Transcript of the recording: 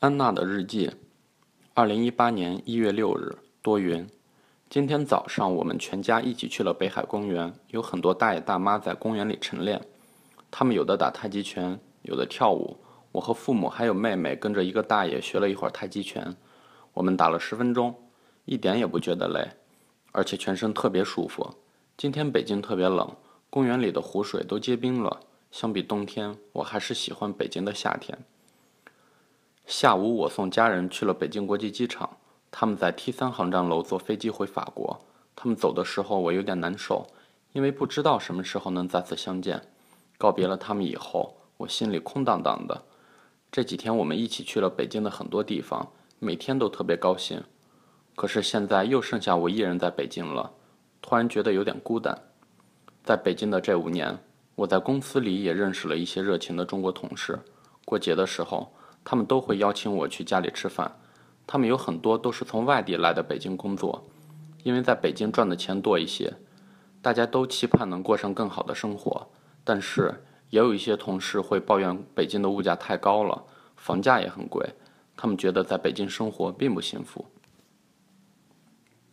安娜的日记，2018年1月6日，多云。今天早上我们全家一起去了北海公园，有很多大爷大妈在公园里晨练，他们有的打太极拳，有的跳舞。我和父母还有妹妹跟着一个大爷学了一会儿太极拳，我们打了10分钟，一点也不觉得累，而且全身特别舒服。今天北京特别冷，公园里的湖水都结冰了，相比冬天，我还是喜欢北京的夏天。下午我送家人去了北京国际机场，他们在 T3航站楼坐飞机回法国。他们走的时候我有点难受，因为不知道什么时候能再次相见。告别了他们以后，我心里空荡荡的。这几天我们一起去了北京的很多地方，每天都特别高兴。可是现在又剩下我一人在北京了，突然觉得有点孤单。在北京的这5年，我在公司里也认识了一些热情的中国同事。过节的时候，他们都会邀请我去家里吃饭。他们有很多都是从外地来的北京工作，因为在北京赚的钱多一些，大家都期盼能过上更好的生活。但是也有一些同事会抱怨北京的物价太高了，房价也很贵，他们觉得在北京生活并不幸福。